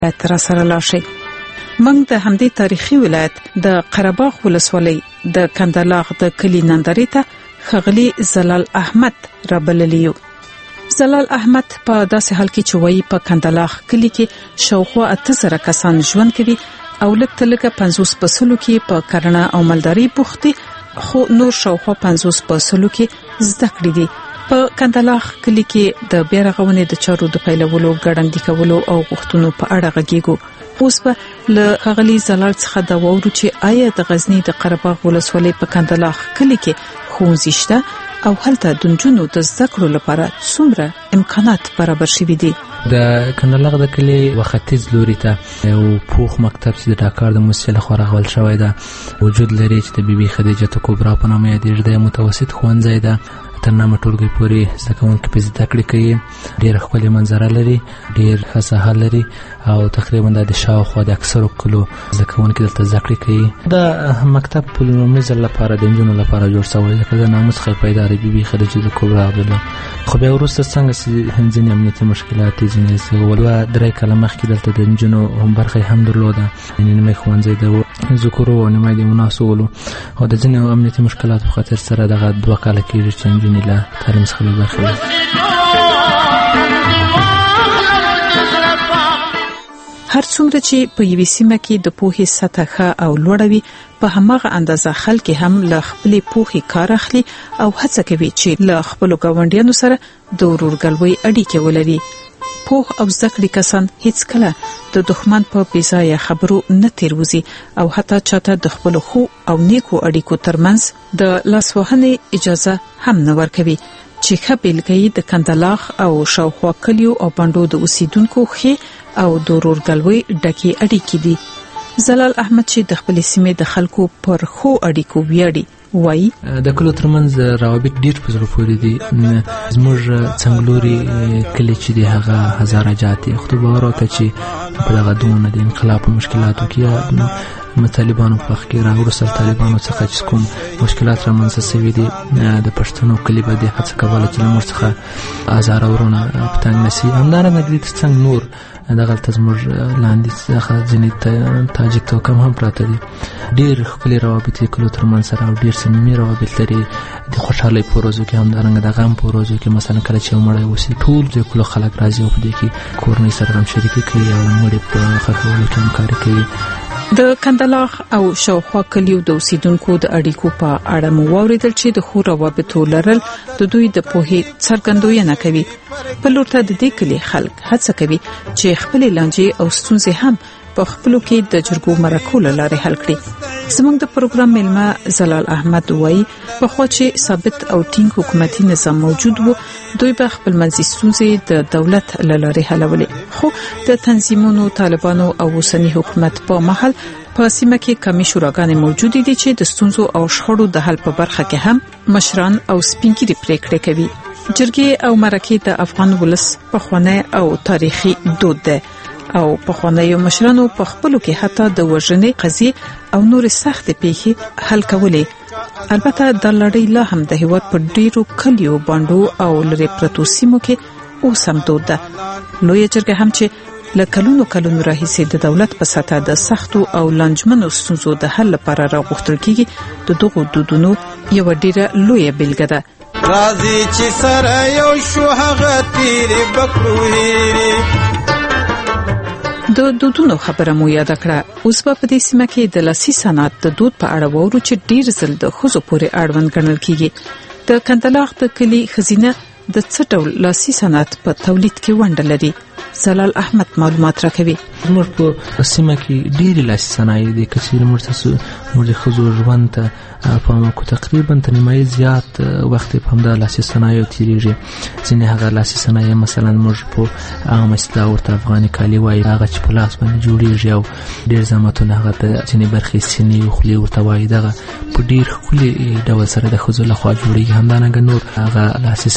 تر سره لاشي. موږ د همدې تاریخي ولایت د قرهباغ ولسوالۍ د کندلاغ د کلی نندارې ته ښاغلي زلال احمد رابللیو. زلال احمد په داسې حال کې چې وایي په کندلاغ کلی کې شاوخوا 8000 کسان ژوند کوي او لږ 50 پسلو کې په کرنه او مالداري بوختي، خو نور شاوخوا 50 پسلو کې زده کړې دي. په کندلاغ کلی کې د بیا رغونې د چارو د پیلولو، ګړندي کولو او غوښتنو په اړه غږیږو. اوس به له ښاغلي زلال څخه دا وورو چې آیا د غزنی د قرهباغ ولسوالۍ په کندلاغ کلی کې ښوونځي شته او هلته د نجونو د زده کړو لپاره څومره امکانات برابر شوي دي. د کندلاغ د کلی وختیځ لوري ته یو پوخ مکتب چې د ډاکټر د موسی لخوا راغول شوی ده وجود لري چې د بیبي خدیجه کبرا په نامه یادېږي. د متوسط ښوونځی ده، تر نامه ټولګي پورې زده کوونکي په زده کړې کوي. ډېر ښکلې منظره لري، ډېر ښه ساحه لري او تقریبا د شاوخوا د اکثرو کلو زده کوونکي دلته زده کړې کوي. د مکتب په لومړي ځل لپاره د نجونو لپاره جوړ شوی ځکه د ناموس څخه پیدا د بیبي خدیجه کبرا عبدالله. خو بیا وروسته څنګه چې ځینې امنیتي مشکلات ځینې دوه درې کاله مخکې دلته د نجونو برخه هم درلوده، یعنې نیمه ښوونځی د ذکرو او نیمه د مناسولو او د ځینې امنیتي مشکلاتو په خاطر سره دغه 2 کاله کېږي چې نجونې له تعلیم څخه بې برخې دي. هر څومره چې په یوې سیمه کې د پوهې سطح ښه او لوړه وي، په هماغه اندازه خلک هم له خپلې پوهې کار اخلي او هڅه کوي چې له خپلو ګاونډیانو سره د ورورګلوۍ اړیکې ولري. پوه او زده کړې کسان هیڅ کله د دښمن په بېځایه خبرو نه تیروځي او حتی چاته د خپلو خو او نیکو اړیکو ترمنځ د لاسوهنې اجازه هم نه ورکوي، چې ښه بیلګه یې د کندلاغ او شاوخوا کلیو او بانډو د اوسیدونکو ښې او د ورورګلوۍ ډکې اړیکې دي. زلال احمد چې د خپلې سیمې د خلکو پر ښو اړیکو ویاړي وایي د کلو ترمنځ روابط ډیر په زړه پورې دي. زموږ څنګلوري کلی چې دی هغه هزاره جات دی، خو باور وکړه چې په دغه دونه د انقلاب په مشکلاتو کې طالبانو په وخت کې راوړل طالبانو څخه چې کوم مشکلات رامنځته شوي دي، د پښتنو کلی به د هڅه کوله چې موږ څخه هزاره ورونه په تنګ نشي. همدارنګه د څنګه نور دغه زموږ لاندې څخه ځینې تاجک توکم هم پراته دي. ډیر خپل روابط کلو ترمنځ سره او ډیر صمیمي روابط لري. د خوشحالۍ په ورځو کې همدارنګه د غم په ورځو کې مثلا کله چې مړی وسی ټول د کلو خلک راځي او په دې کې کورنۍ سره هم شریکي کوي او مړی په خښولو کې همکاري کوي. د کندلاغ او شاوخوا کلیو د اوسیدونکو د اړیکو په اړه مو واوریدل چې د خو روابطو لرل د دوی د پوهې څرګندونه کوي. په لور ته د دې کلی خلک هڅه کوي چې خپل لانجې او ستونزې هم په خپلو کې د جرګو مرکو له لارې حل کړي. زموږ د پروګرام ملما زلال احمد وایي په خو چې ثابت او ټینګ حکومتي نظام موجود وو، دوی به خپل منځي ستونزې د دولت له لارې حلولې. خو د تنظیمونو، طالبانو او اوسنی حکومت په محل په سیمه کې کمی شوراګانې موجود دي چې د ستونزو او شخړو د حل په برخه کې هم مشران او سپینګری پریکړې کوي. جرګې او مرکې د افغان ولس پخوانی او تاریخي دود ده او پخوانیو مشرانو په خپلو کې حتی د وژنې قضیې او نور سخت پیښې حل کولې. البته د لړۍ لا هم د هیواد په ډیرو کلیو، بانډو او لري پرتو سیمو کې اوس هم دود ده. لوی جرګه هم چې لکلونو راهیسې د دولت په سطح د سختو او لنجمنو ستونزو د حل لپاره راغوښتل کیږي، د دغو دودونو یو ډیره لویه بیلګه ده. راځي چې سره یو شو هغه تیرې بکړو هېرې. د دودونو خبره مو یاد کړه. اوس په دې سیمه کې د لاسي صنعت د دود په اړه وورو چې ډیر ځل د ښځو پورې اړوند ګڼل کیږي. د کندلاغ د کلی خزینه د څه ډول لاسي صنعت په تولید کې ونډه لري؟ زلال احمد معلومات راکوي. موږ په سیمه کې ډېری لاسي صنایع دي چې موږ د ښځو ژوند ته پام وکړو. تقریبا تر نیمایي زیات وخت په همدا لاسي صنایعو تېرېږي. ځینې هغه لاسي صنایع مثلا موږ په عامه اصطلاح ورته افغاني کالي وایي، هغه چې په لاس باندې جوړېږي او ډېر زحمتونه هغه ته ځینې برخې سینې او خولې ورته وایي، دغه په ډېر ښکلي ډول سره د ښځو لخوا جوړېږي. همدارنګه نور هغه لاسي صنایع چې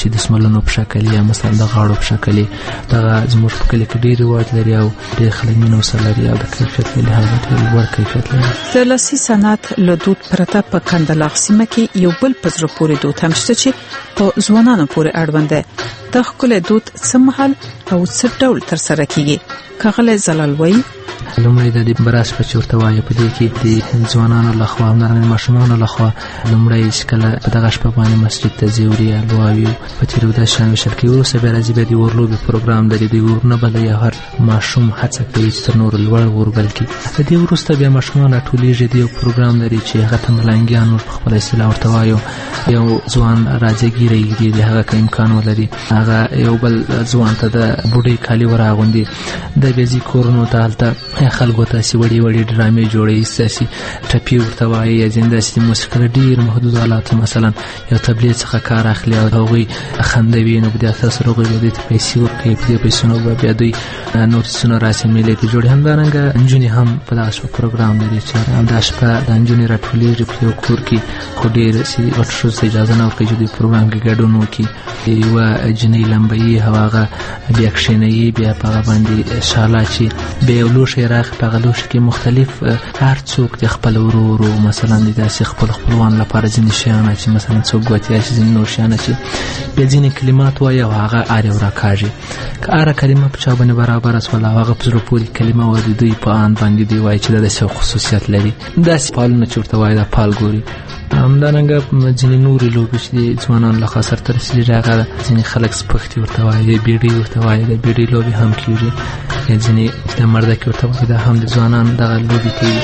چې د سملونو په شکل یا مثلا د غاړو په شکل دا زموږ په کلی کې ډېر رواج لري او ډېر خلک مینه ورسره لري او د کیفیت له لحاظه ډېر لوړ کیفیت لري. د لاسي صنعت له دود پرته په کندهار سیمه کې یو بل په زړه پورې دود هم شته چې په ځوانانو پورې اړوند دی. د ښکلي دود څه مهال او څه ډول ترسره کیږي؟ ښاغلی زلال وایي لومړی د دې براس په چورته وایي په دې کې د ځوانانو لخوا هم د ماشومانو لخوا لومړی شکل په دغه شپه باندې مسجد ته ځي یا لواوي په تیرو د شان وشل کې وروسته بیا راځي د ورلوبي پروګرام د دې ورنه بل یا هر ماشوم هڅه کوي چې نور لوړ وربل کی د دې وروسته بیا ماشومان ټولېږي د یو پروګرام لري چې هغه ته ملنګیان خپل اصطلاح ورته وایو یو ځوان راځي ګیري د هغه امکان ولري هغه یو بل ځوان ته د بوډۍ کالي وراغوندي د بیزي کورونو ته حالت خلکو ته سی وړي وړي ډرامې جوړي ساسي ټپي ورته وایي یا زنده سي موسیقي ډیر محدود آلات مثلا یو تبلیغ څخه کار اخلي او هغوی خندوي نو بیا تاسو راغلي د پیسې ورکړي په پیسو نو بیا دوی نور څونه راسي ملي ته جوړي همدارنګه انجونی هم په داسې پروګرام لري چې هم د شپه د انجونی راټولېږي په یو کور کې خو ډیر سي ورشو اجازه نه ورکړي چې د پروګرام کې ګډون وکړي یو جنۍ لمبي هواغه بیا کښیني بیا په باندې شاله چې به لوښي راخ په غلوش کې مختلف هر څوک د خپل ورورو مثلا د داسې خپلوان لپاره ځینې شیان چې مثلا څوک غوتیا چې ځینې نور شیان چې به ځینې کلمات وایي او هغه اړ او راکاږي که هر کلمه په چا باندې برابر اس ولا هغه په زړه پورې کلمه و د دوی په ان باندې دی وایي چې د څه خصوصیت لري داسې پالنه چورته وایي د پال ګوري همدارنګه ځینې نورې لوبې چې ځوانان له خاص سره رسېږي هغه ځینې خلک سپختي ورته وایي بیډۍ ورته وایي د بیډۍ لوبې هم کېږي ځینې د مردکې ورته وایي دا هم د ځوانان دغه لوبې کوي.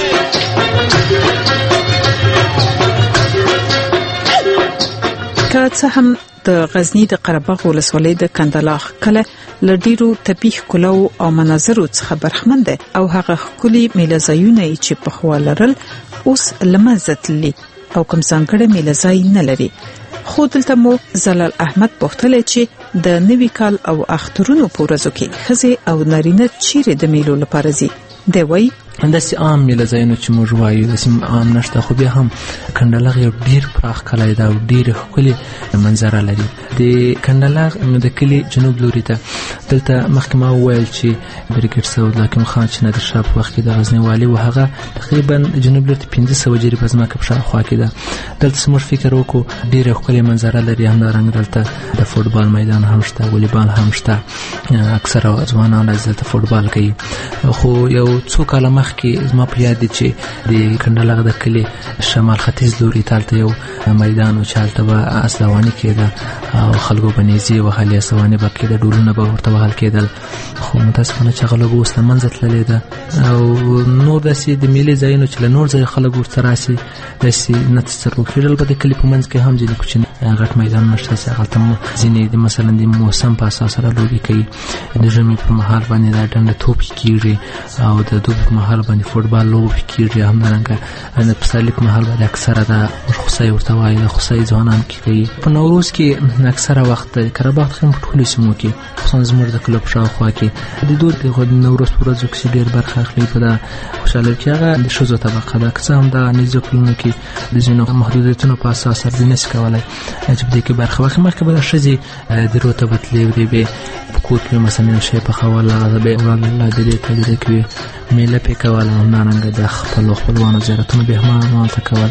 که څه هم د غزنی د قرهباغ ولسوالۍ د کندهار کله له ډیرو طبیعي ښکلاو او مناظرو څخه برخمن ده او هغه ښکلي میله ځایونه چې په خوا لرل اوس له منځه تللي او کوم ځانګړی میله ځای نه لري. خو دلته مو زلال احمد پوښتلی چې د نوي کال او اخترونو په ورځو کې ښځې او نارینه چیرې د میلو لپاره ځي؟ دی وایي داسې عام میله ځایونه چې موږ وایو داسې عام نشته خو بیا هم کندهار یو ډیر پراخ کلی ده او ډېرې ښکلې منظره لري. د کندهار د کلي جنوب لوري ته دلته مخکې ما وویل چې بریګیډ سعود حکیم خان چې نادر شاه په وخت کې د غزني والي و هغه تقریبا جنوب لوري ته 500 جریبه ځمکه په شاوخوا کې ده. دلته موږ فکر وکړو ډېرې ښکلې منظره لري. همدارنګه دلته د فوټبال میدان هم شته والیبال هم شته اکثره ځوانان دلته فوټبال کوي. خو یو څو کاله مخکې زما په یاد دي چې د کندهار د کلي شمال ختیځ لوري ته یو میدان او چالتته به اسلوانی کېده او خلکو بنيزي وهلې اسلوانی به کېده ډولونه به ورته وهل کېدل خو متاسفانه چې غلبو اوس له منځه تللې ده او نور داسې د ملي ځایونو چې له نور ځای خلک ورته راسي داسې نه تصرف کېدل به د کلي په منځ کې هم ځینې کوچني غټ میدان نشته چې هغلته ځینې مثلا د موسم په اساس سره لوبې کوي. د ژمي په مهال باندې د ډنډ توپ کېږي او د دوبي په مهال باندې فوټبال لوبې کېږي. همدارنګه د پسرلي په مهال باندې اکثره د خوسۍ ورته وایي د خوسۍ ځوانان کوي. په نوروز کې اکثره وخت قرهباغ خیم په ټولو سیمو کې خصوصا زموږ د کلو په شاوخوا کې د دود د نوروز په ورځو کې ډېر برخه اخلي. په دا خوشحالۍ کې هغه د ښځو طبقه ده که څه هم د نږدې کلونو کې د ځینو محدودیتونو په اساس سره نشي کولی چې په دې کې برخه واخلي. مخکې به د ښځې درو ته به تلې وې په کور کې مثلا شی پخول هغه به الله دې ته کوي میله پې کول همدارنګه د خپلوانو زیارتونه به هم هلته کول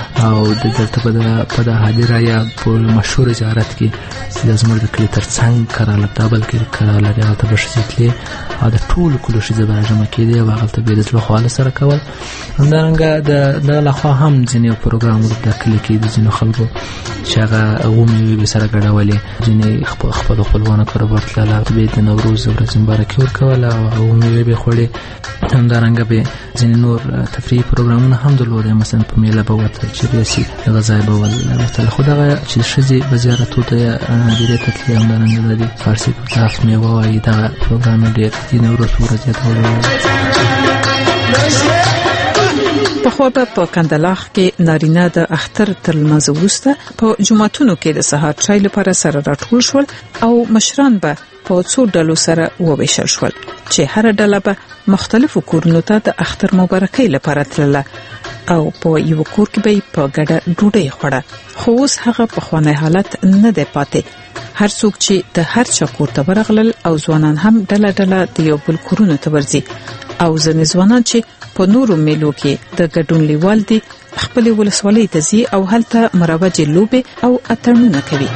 او د دلته په د هدیره یا په مشهور زیارت کې چې زموږ د کلي تر څنګ کراله دابل کې کراله دی هلته به ښځې تلې او د ټولو کلو ښځې به راجمع کېدې او هلته به یې د زړه خواله سره کول. همدارنګه د لخوا هم ځینې پروګرام د کلي کې د ځینو خلکو چې هغه ومې به سره ګډولې ځینې خپلوانو کره به تلله به د نوروز ورځې مبارکي ورکول او ومې به خوړې. همدارنګه به ځینې نور تفریحي پروګرامونه هم درلودل مثلا په میله به وتل چې بیاسي غذای به وتل خو دغه چې ښځې به زیارتو ته هدیرې ته تلې. همدارنګه د فارسي په هفت میوه وایي دغه پروګرام ډېر د نوروز په ورځ یادول. پخوا په کندهار کې نارینه د اختر تر لمانځه وروسته په جوماتونو کې د سهار چای لپاره سره راټول شول او مشران به په څو ډلو سره وویشل شول چې هر ډله به مختلفو کورونو ته د اختر مبارکۍ لپاره تلله. او په یو کور کې به په ګډه ډوډۍ خوړه. خو اوس هغه په خوانه حالت نه دی پاتې. هر څوک چې د هر چا کور ته ورغلل او ځوانان هم ډله ډله د یو بل کورونو ته ورځي او ځنې ځوانان چې په نورو میلو کې د ګډون لیوال دي خپل ولسوالۍ ته ځي او هلته مروجه لوبه او اتڼونه کوي.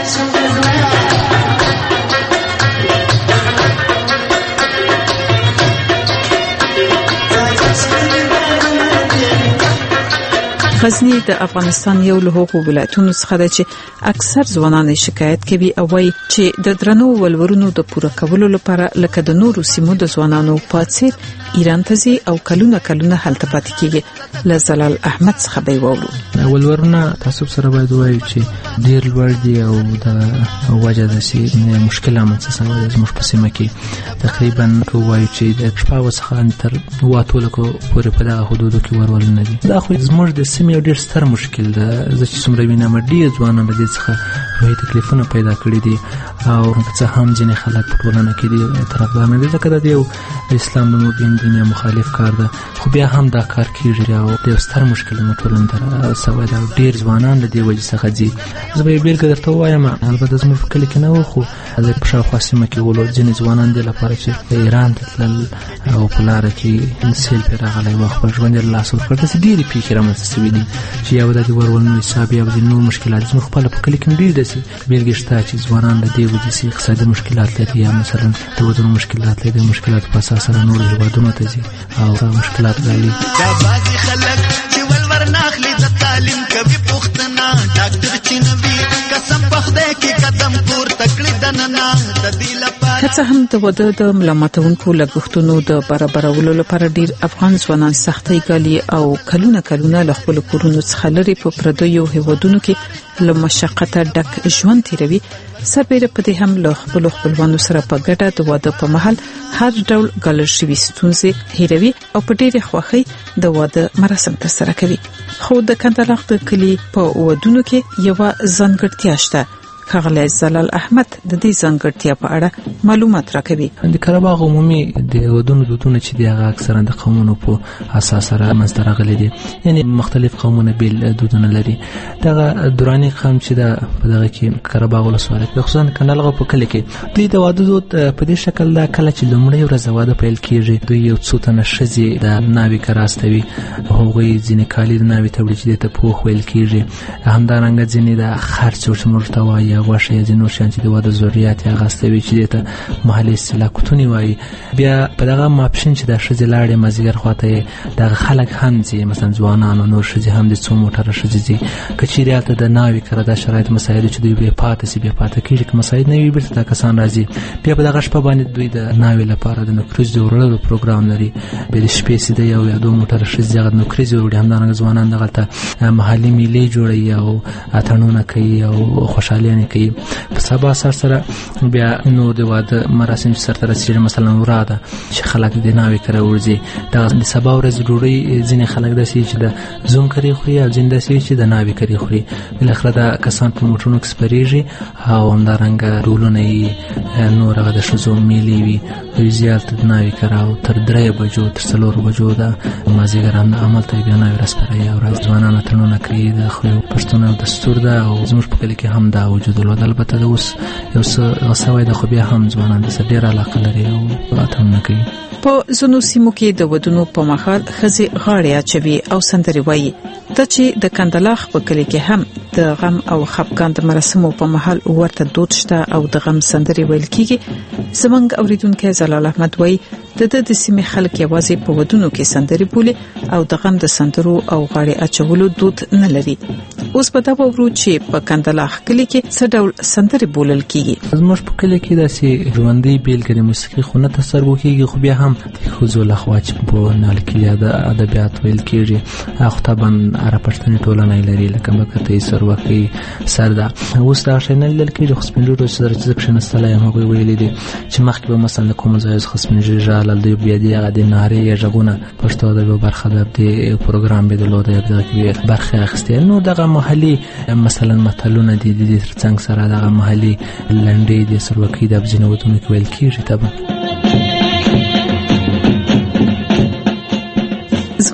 غزنی د افغانستان یو له هغو ولایتونو څخه ده چې اکثر ځوانان شکایت کوي او وايي چې د درنو ولورونو د پوره کولو لپاره لکه د نورو سیمو د ځوانانو پاتې ایران ته ځي او کلونه هلته پاتې کیږي. لزلال احمد څخه به وورو. ولورونه تاسو سره باید وایي چې ډیر لوړ دي او د وجه د سي مشکله مڅه زموږ په سیمه کې تقریبا کوي چې د شپږ څخه تر واتو لکو پورې په دغه حدودو کې ورول نه دي. دا خو زموږ د سیمې یو ډیر ستر مشکل ده. چې څومره وینم ډیر ځوانان د دې څخه روحي تکلیفونه پیدا کړي دي او څه هم ځینې خلک په ټولنه کې دي طرفدار نه دي ځکه د یو اسلام د مبین دین مخالف کار ده. خو بیا هم دا کار کیږي او د ستر مشکل ټولنه تر سوي دا ډیر ځوانان د دې وجې څخه دي. زه به بیل درته وایم البته زموږ کلی کې نه و خو د پښاخوا سیمه کې ولور ځینې ځوانان دي لپاره چې ایران ته تلل او په لار کې سیل پر راغلی و خپل ژوند له لاس ورکړ. د ډېری پیښې رامنځته شوې دي چې یو د ورولنې حساب یا د نور مشکلات زموږ خپل په کلی کې ډېر دي بیلګې شته چې ځوانان د دې وجې سي اقتصادي مشکلات لري یا مثلا د ودونو مشکلات لري مشکلات په اساس سره نور هیوادونو ته ځي او مشکلات لري. دا بازي خلک چې ولور ناخلي د تعلیم کوي پښتنه ډاکټر چینوي قسم په خدای کې قدم پور تکړه دننه د دې لپاره که څه هم د وده د ملامتونکو لګښتونو د برابرولو لپاره ډیر افغان ځوانان سختۍ ګالي او کلونه له خپل کورونو څخه لري په پردیو هیوادونو کې له مشقت ډک ژوند تیروي. سربېره په دې هم له خپلوانو سره په ګډه د واده په مهال هر ډول ګالل شوي ستونزې هیروي او په ډېرې خوښۍ د واده مراسم ترسره کوي. خو د کندهار د کلی په ودونو کې یو ځانګړتیا شته. ښاغلی زلال احمد د دې ځانګړتیا په اړه معلومات راکوي. د قرهباغ عمومي د ودونو دودونه چې دی هغه اکثرا د قومونو په اساس سره منځته راغلي دي، یعنی مختلف قومونه بیل دودونه لري. دغه دراني قوم چې د په دغه کې قرهباغ ولسوالۍ په خصوصا کندهار په کلی کې د واده دود په دې شکل دا کله چې لومړی ورځ واده پیل کیږي دوی یو څو تنه ښځې د ناوې کراستوي، هغوی ځینې کالي د ناوې ته وړي چې ته پوخ ویل کیږي، همدارنګه ځینې د خرڅ ورته وایي غوښه یا ځینو شیان چې د واده ضرورت یې غاستوي چې ته محلي اصطلاح کوتونی وایي. بیا په دغه ماپشن چې د ښځې لاړې مازیګر خواته دغه خلک هم ځي، مثلا ځوانان او نور ښځې هم د څو موټره ښځې ځي که چیرې هلته د ناوې کره دا شرایط مسایل چې دوی بیا پاتې سي بیا پاتې کېږي که مسایل نه وي بیرته دا کسان راځي. بیا په دغه شپه باندې دوی د ناوې لپاره د نوکریزو وړلو پروګرام لري. بیا د شپې سي د یو یا دوه موټره ښځې هغه نوکریزې وړي، همدارنګه ځوانان دغلته محلي میلې جوړوي او اتڼونه کوي او خوشحالي کوي. په سبا سره بیا نو د واده مراسم سره رسیدي، مثلا وراده چې خلک د ناوې کره ورځي د سبا ورځ ډوډۍ ځینې خلک داسې چې د زوم کری خوري او ځینې داسې چې د ناوې کری خوري. بالاخره دا کسان په موټرونو کې سپریږي او همدارنګه ډولونه یې نور هغه د ښځو میلې وي دوی زیات د ناوې کره او تر 3 بجو تر 4 بجو د مازیګر عمل ته بیا ناوې راسپړی او راځي ځوانان اتڼونه کوي. د خو پښتون او دستور ده او زموږ په کلي کې هم دا وجود ولود. البته د اوس یو څه غسوي د خو بیا هم ځوانان د ډېر علاقه لري او اتڼونه کوي. په زونو سیمو کې د ودونو په مخال خزي غاړې اچوي او سندري وایي. د چې د کندلاخ په کلی کې هم د غم او خپګان د مراسمو په مهال ورته دود شته او د غم سندري ویل کیږي. زمنګ اوریدونکو زلال احمد وایي د سیمې خلک یوازې په ودونو کې سندري بولي او د غم د سندرو او غاړې اچولو دود نه لري. اوس په دا وورو چې په کندلاخ کلی کې څه ډول سندري بولل کیږي. زموږ په کلی کې داسې ژوندۍ بیلګې موسیقي خو نه تصور کیږي، خو بیا هم خو لخوا چې په نالکلیا د ادبیات ویل کیږي هغه طبعا عرب پښتني ټولنه لري لکه مکته سروکي سردا. اوس دا شنه لیدل کېږي خو سپینجوړو سره چې کښنستلای هم هغه ویلي دي چې مخکې به مثلا کوم ځای خو سپینجوړي ژاله د بیا دی هغه د نارې یا ژغونه پښتو د برخه د پروګرام به د لوده د برخه اخستې. نو دغه محلي مثلا متلونه دي د څنګه سره دغه محلي لنډې د سروکي د بزنودونو کې ویل کېږي. طبعا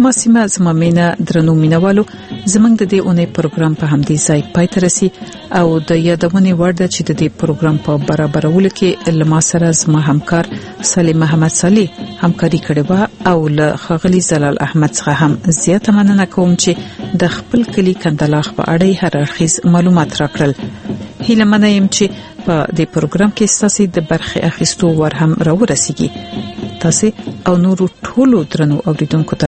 زما سیمه زما مینا درنو مینوالو زمنګ د دې اونۍ پروګرام په همدې ځای پای ته رسي او د یادونه ورده چې د دې پروګرام په برابرولو کې لما سره زما همکار سلیم محمد صالح همکاري کړې و او له خغلی زلال احمد څخه هم زیاته مننه کوم چې د خپل کلی کندلاخ په اړه هر اړخیز معلومات راکړل. هیله منم چې په دې پروګرام کې تاسو د برخه اخیستو ور هم راورسیږي. تاسو او نورو ټولو درنو اوریدونکو